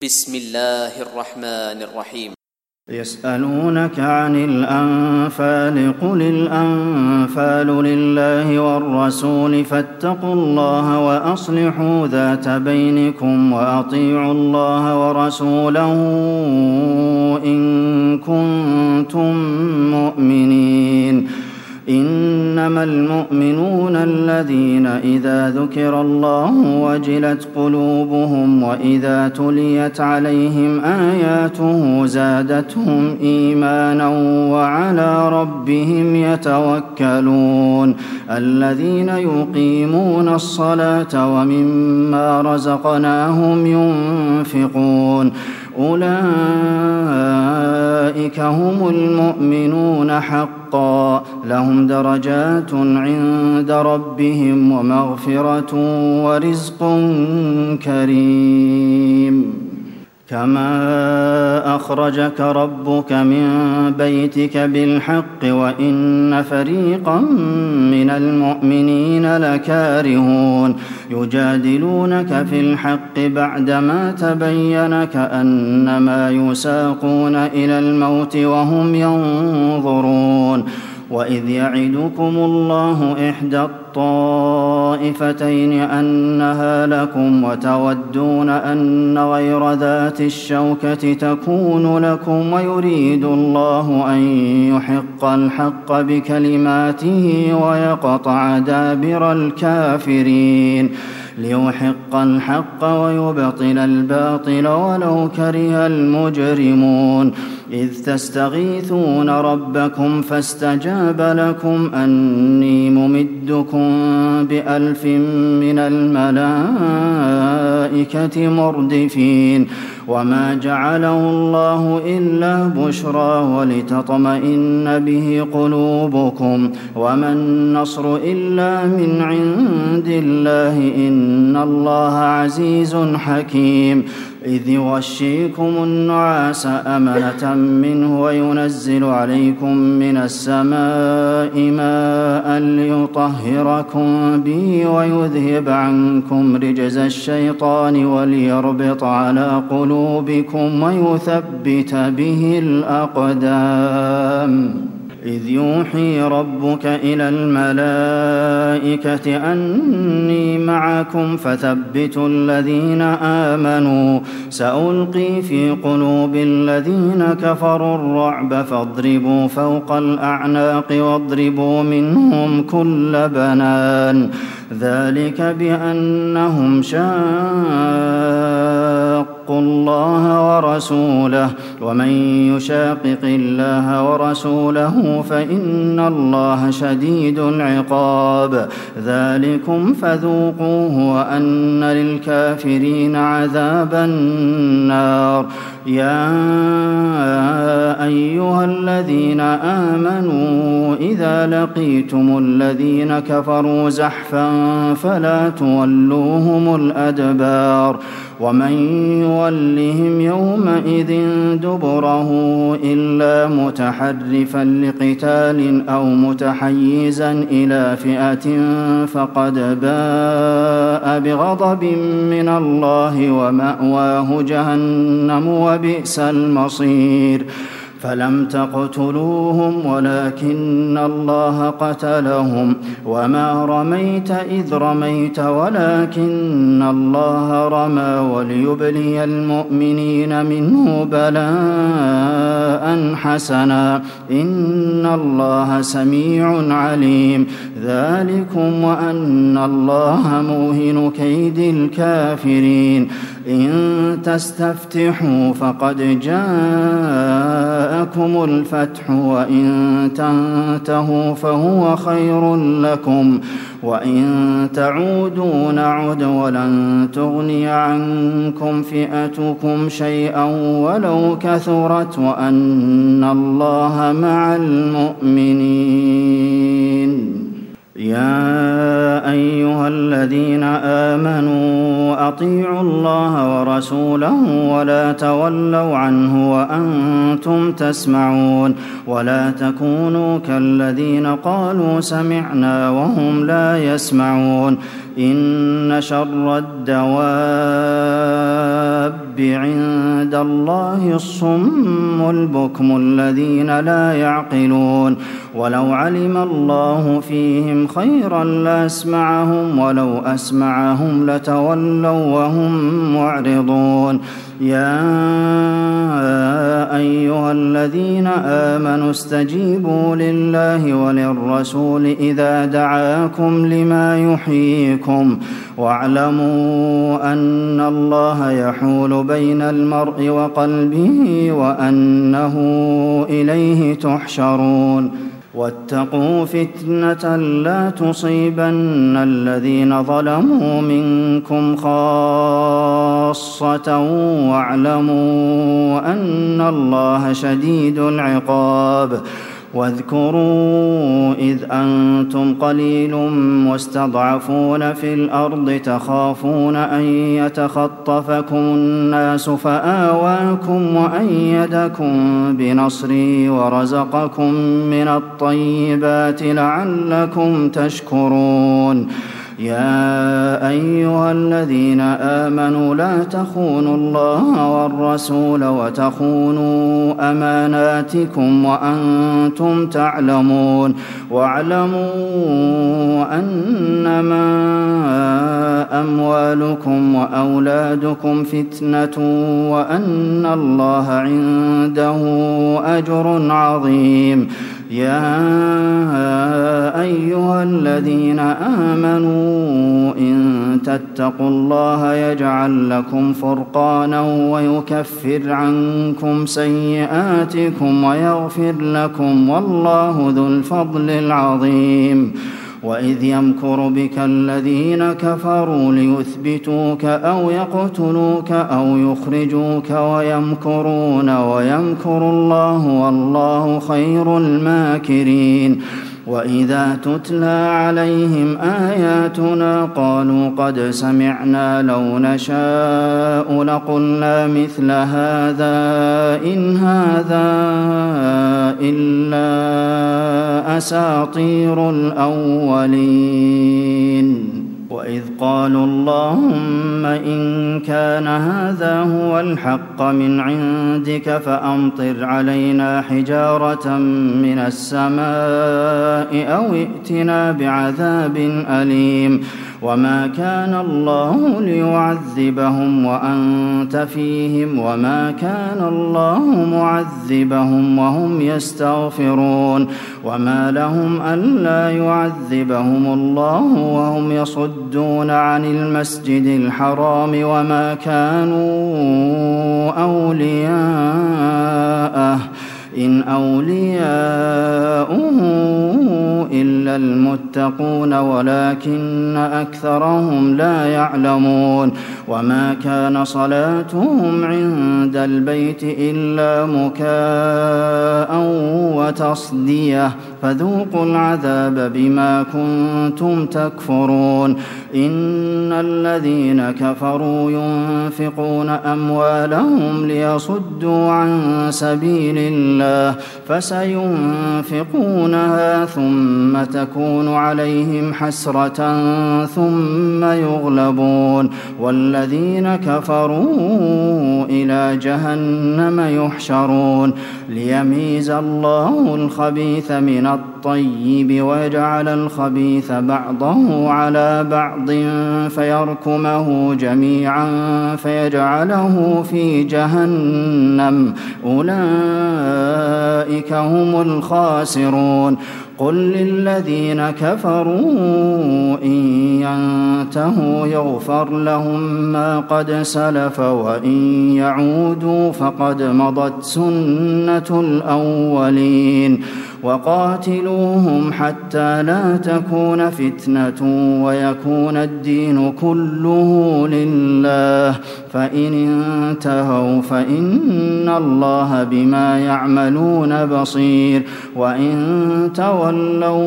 بسم الله الرحمن الرحيم. يسألونك عن الأنفال قل الأنفال لله والرسول فاتقوا الله وأصلحوا ذات بينكم وأطيعوا الله ورسوله إن كنتم مؤمنين. إنما المؤمنون الذين إذا ذكر الله وجلت قلوبهم وإذا تليت عليهم آياته زادتهم إيمانا وعلى ربهم يتوكلون. الذين يقيمون الصلاة ومما رزقناهم ينفقون أولئك هم المؤمنون حقا لهم درجات عند ربهم ومغفرة ورزق كريم. كما أخرجك ربك من بيتك بالحق وإن فريقا من المؤمنين لكارهون يجادلونك في الحق بعدما تبين كأنما يساقون إلى الموت وهم ينظرون. وإذ يعدكم الله إحدى الطائفتين أنها لكم وتودون أن غير ذات الشوكة تكون لكم ويريد الله أن يحق الحق بكلماته ويقطع دابر الكافرين ليحق الحق ويبطل الباطل ولو كره المجرمون. إذ تستغيثون ربكم فاستجاب لكم أني ممدكم ب1000 من الملائكة مردفين. وما جعله الله إلا بشرى ولتطمئن به قلوبكم وما النصر إلا من عند الله إن الله عزيز حكيم. إذ يغشيكم النعاس أمنة منه وينزل عليكم من السماء ماء ليطهركم به ويذهب عنكم رجز الشيطان وليربط على قلوبكم ويثبت به الأقدام. إذ يوحي ربك إلى الملائكة أني معكم فثبتوا الذين آمنوا سألقي في قلوب الذين كفروا الرعب فاضربوا فوق الأعناق واضربوا منهم كل بنان. ذلك بأنهم شاقوا الله ورسوله ومن يشاقق الله ورسوله فإن الله شديد العقاب. ذلكم فذوقوه وأن للكافرين عذاب النار. يا أيها الذين آمنوا إذا لقيتم الذين كفروا زحفا فلا تولوهم الأدبار. ومن يولهم يومئذ دبره إلا متحرفا لقتال أو متحيزا إلى فئة فقد باء بغضب من الله ومأواه جهنم وبئس المصير. فلم تقتلوهم ولكن الله قتلهم وما رميت إذ رميت ولكن الله رمى وليبلي المؤمنين منه بلاء حسنا إن الله سميع عليم. ذلكم وأن الله موهن كيد الكافرين. إن تستفتحوا فقد جاءكم الفتح وإن تنتهوا فهو خير لكم وإن تعودوا نعد ولن تغني عنكم فئتكم شيئا ولو كثرت وأن الله مع المؤمنين. يا أيها الذين آمنوا أطيعوا الله ورسوله ولا تولوا عنه وأنتم تسمعون ولا تكونوا كالذين قالوا سمعنا وهم لا يسمعون. إن شر الدواب الرب عند الله الصم البكم الذين لا يعقلون ولو علم الله فيهم خيرا لأسمعهم ولو أسمعهم لتولوا وهم معرضون يا أيها الذين آمنوا استجيبوا لله وللرسول إذا دعاكم لما يحييكم واعلموا أن الله يحول بين المرء وقلبه وأنه إليه تحشرون واتقوا فتنة لا تصيبن الذين ظلموا منكم خاصة واعلموا أن الله شديد العقاب واذكروا إذ أنتم قليل مستضعفون في الأرض تخافون أن يتخطفكم الناس فآواكم وأيدكم بنصره ورزقكم من الطيبات لعلكم تشكرون يا أيها الذين آمنوا لا تخونوا الله والرسول وتخونوا أماناتكم وأنتم تعلمون واعلموا أنما أموالكم وأولادكم فتنة وأن الله عنده أجر عظيم يا أيها الذين آمنوا إن تتقوا الله يجعل لكم فرقانا ويكفر عنكم سيئاتكم ويغفر لكم والله ذو الفضل العظيم وإذ يمكر بك الذين كفروا ليثبتوك أو يقتلوك أو يخرجوك ويمكرون ويمكر الله والله خير الماكرين وإذا تتلى عليهم آياتنا قالوا قد سمعنا لو نشاء لقلنا مثل هذا إن هذا إلا أساطير الأولين وإذ قالوا اللهم إن كان هذا هو الحق من عندك فأمطر علينا حجارة من السماء أو ائتنا بعذاب أليم وما كان الله ليعذبهم وأنت فيهم وما كان الله معذبهم وهم يستغفرون وما لهم ألا يعذبهم الله وهم يصدون عن المسجد الحرام وما كانوا أولياءه إن أولياؤه إلا المتقون ولكن أكثرهم لا يعلمون وما كان صلاتهم عند البيت إلا مكاء وتصدية فذوقوا العذاب بما كنتم تكفرون إن الذين كفروا ينفقون أموالهم ليصدوا عن سبيل الله فسينفقونها ثم تكون عليهم حسرة ثم يغلبون والذين كفروا إلى جهنم يحشرون ليميز الله الخبيث من الطيب ويجعل الخبيث بعضه على بعض فيركمه جميعا فيجعله في جهنم أولئك هم الخاسرون قل للذين كفروا إن ينتهوا يغفر لهم ما قد سلف وإن يعودوا فقد مضت سنة الأولين وقاتلوهم حتى لا تكون فتنة ويكون الدين كله لله فإن انتهوا فإن الله بما يعملون بصير وإن تولوا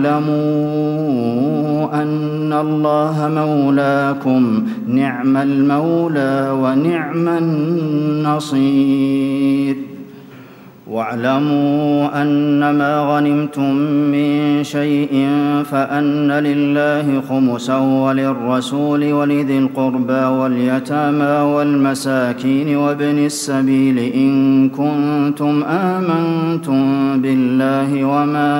فاعلموا أن الله مولاكم نعم المولى ونعم النصير واعلموا أنما غنمتم من شيء فأن لله خمسا وللرسول ولذي القربى واليتامى والمساكين وابن السبيل إن كنتم آمنتم بالله وما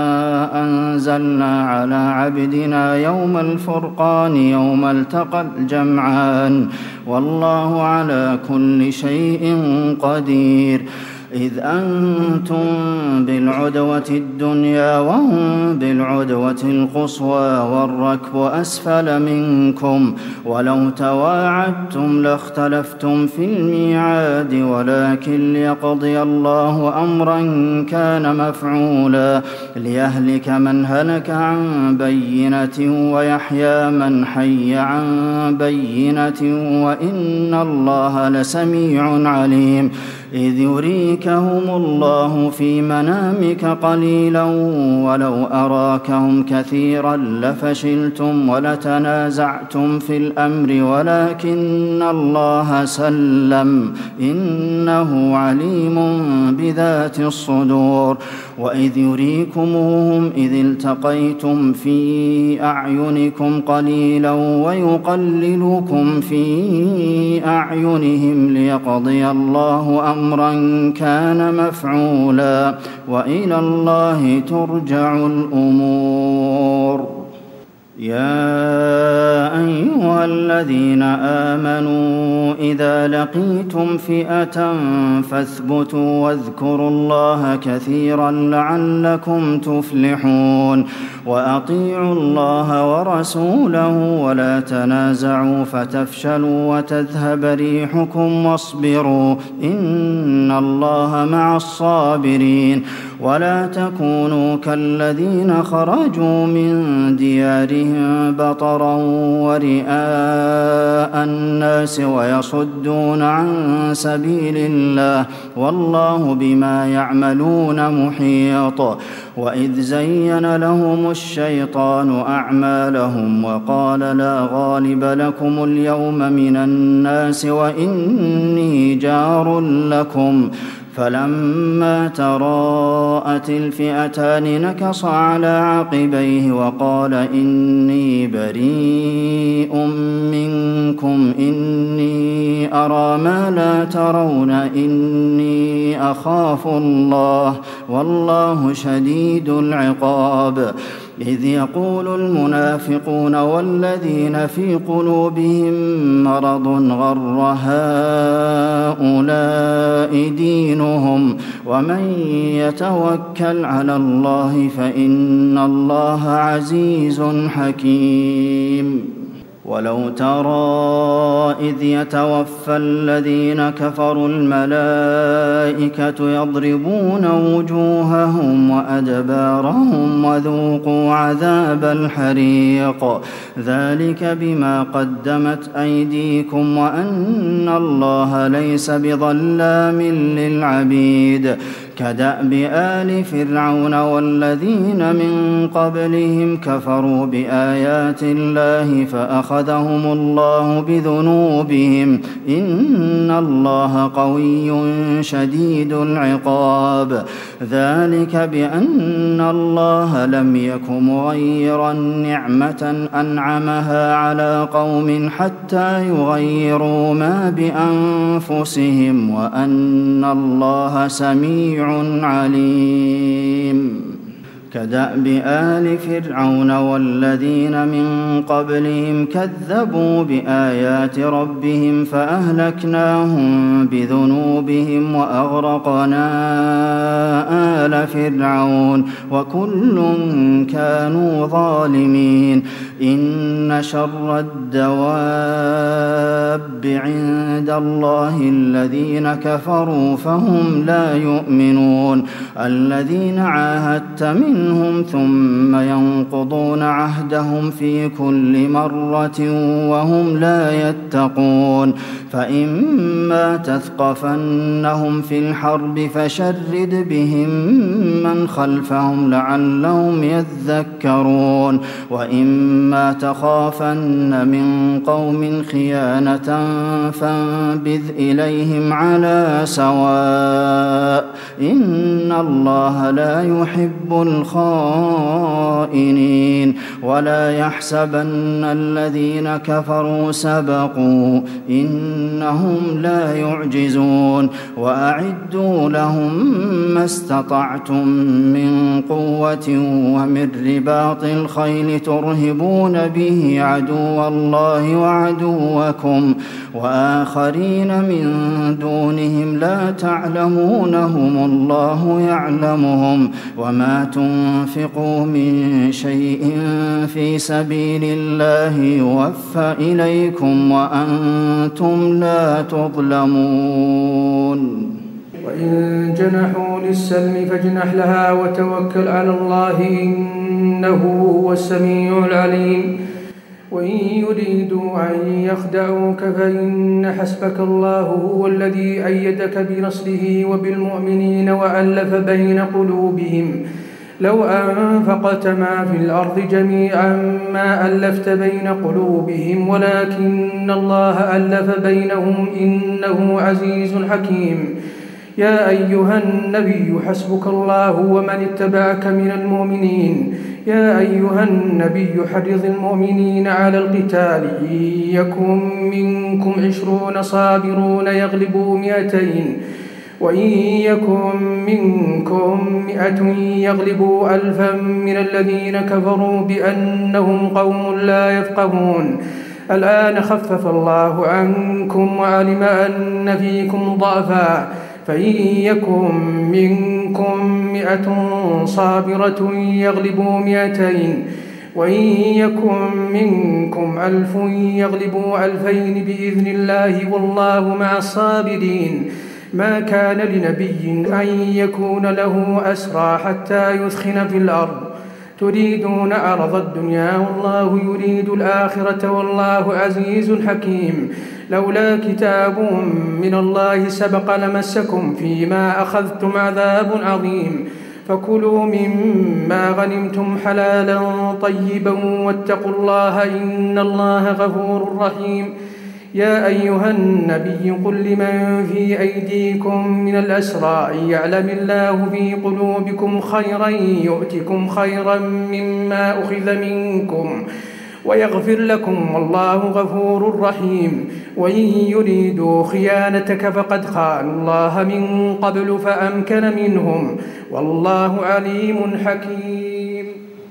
أنزلنا على عبدنا يوم الفرقان يوم التقى الجمعان والله على كل شيء قدير إذ أنتم بالعدوة الدنيا وهم بالعدوة القصوى والركب أسفل منكم ولو تواعدتم لاختلفتم في الميعاد ولكن ليقضي الله أمرا كان مفعولا ليهلك من هلك عن بينة ويحيى من حي عن بينة وإن الله لسميع عليم إذ يريكهم الله في منامك قليلا ولو أراكهم كثيرا لفشلتم ولتنازعتم في الأمر ولكن الله سلم إنه عليم بذات الصدور وإذ يريكموهم إذ التقيتم في أعينكم قليلا ويقللكم في أعينهم ليقضي الله أمرا كان مفعولا وإلى الله ترجع الأمور يا أيها الذين آمنوا إذا لقيتم فئة فاثبتوا واذكروا الله كثيرا لعلكم تفلحون وأطيعوا الله ورسوله ولا تنازعوا فتفشلوا وتذهب ريحكم واصبروا إن الله مع الصابرين ولا تكونوا كالذين خرجوا من ديارهم بطرا ورئاء الناس ويصدون عن سبيل الله والله بما يعملون محيط وإذ زين لهم الشيطان أعمالهم وقال لا غالب لكم اليوم من الناس وإني جار لكم فلما تراءت الفئتان نكص على عقبيه وقال إني بريء منكم إني أرى ما لا ترون إني أخاف الله والله شديد العقاب إذ يقول المنافقون والذين في قلوبهم مرض غر هؤلاء دينهم ومن يتوكل على الله فإن الله عزيز حكيم ولو ترى إذ يتوفى الذين كفروا الملائكة يضربون وجوههم وأدبارهم وذوقوا عذاب الحريق ذلك بما قدمت أيديكم وأن الله ليس بظلام للعبيد كدأب آل فرعون والذين من قبلهم كفروا بآيات الله فأخذهم الله بذنوبهم إن الله قوي شديد العقاب ذلك بأن الله لم يك مغيرا نعمة أنعمها على قوم حتى يغيروا ما بأنفسهم وأن الله سميع عليم كدأب آل فرعون والذين من قبلهم كذبوا بآيات ربهم فأهلكناهم بذنوبهم وأغرقنا آل فرعون وكل كانوا ظالمين إن شر الدواب عند الله الذين كفروا فهم لا يؤمنون الذين عاهدت من منهم ثم ينقضون عهدهم في كل مرة وهم لا يتقون فإما تثقفنهم في الحرب فشرد بهم من خلفهم لعلهم يذكرون وإما تخافن من قوم خيانة فانبذ إليهم على سواء إن الله لا يحب الخائنين ولا يحسبن الذين كفروا سبقوا إنهم لا يعجزون وأعدوا لهم ما استطعتم من قوة ومن رباط الخيل ترهبون به عدو الله وعدوكم وآخرين من دونهم لا تعلمونهم الله يعلمهم وما تنفقوا من شيء في سبيل الله يوفى إليكم وأنتم لا تظلمون وإن جنحوا للسلم فاجنح لها وتوكل على الله إنه هو السميع العليم وإن يريدوا أن يخدعوك فإن حسبك الله هو الذي أيدك بنصره وبالمؤمنين وألف بين قلوبهم لو أنفقت ما في الأرض جميعا ما ألفت بين قلوبهم ولكن الله ألف بينهم إنه عزيز حكيم يا أيها النبي حسبك الله ومن اتبعك من المؤمنين يا أيها النبي حرض المؤمنين على القتال إن يكن منكم 20 صابرون يغلبوا 200 وإن يكن منكم 100 يغلبوا 1000 من الذين كفروا بأنهم قوم لا يفقهون الآن خفف الله عنكم وعلم أن فيكم ضعفا فإن يكن منكم 100 صابرة يغلبوا 200 وإن يكن منكم 1000 يغلبوا 2000 بإذن الله والله مع الصابرين ما كان لنبي أن يكون له أسرى حتى يثخن في الأرض تريدون عرض الدنيا والله يريد الآخرة والله عزيز حكيم لولا كتاب من الله سبق لمسكم فيما أخذتم عذاب عظيم فكلوا مما غنمتم حلالا طيبا واتقوا الله إن الله غفور رحيم يا أيها النبي قل لمن في أيديكم من الأسرى إن يعلم الله في قلوبكم خيرا يؤتكم خيرا مما أخذ منكم ويغفر لكم والله غفور رحيم وإن يريدوا خيانتك فقد خانوا الله من قبل فأمكن منهم والله عليم حكيم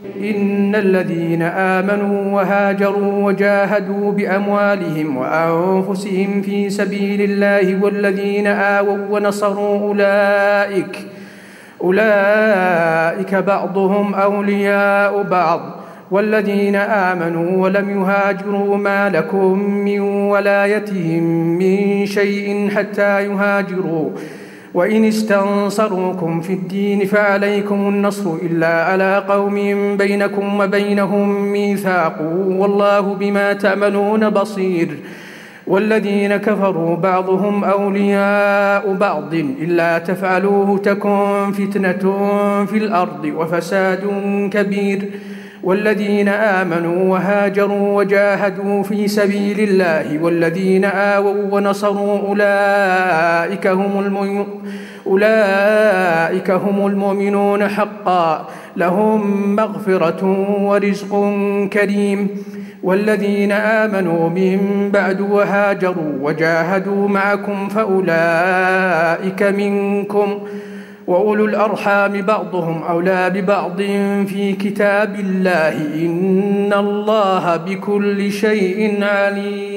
إن الذين آمنوا وهاجروا وجاهدوا بأموالهم وأنفسهم في سبيل الله والذين آووا ونصروا أولئك بعضهم أولياء بعض والذين آمنوا ولم يهاجروا ما لكم من ولايتهم من شيء حتى يهاجروا وإن استنصروكم في الدين فعليكم النصر إلا على قوم بينكم وبينهم ميثاق والله بما تعملون بصير والذين كفروا بعضهم أولياء بعض إلا تفعلوه تكن فتنة في الأرض وفساد كبير والذين آمنوا وهاجروا وجاهدوا في سبيل الله والذين آووا ونصروا أولئك هم المؤمنون حقا لهم مغفرة ورزق كريم والذين آمنوا من بعد وهاجروا وجاهدوا معكم فأولئك منكم وأولو الأرحام بعضهم أولى ببعض في كتاب الله إن الله بكل شيء عليم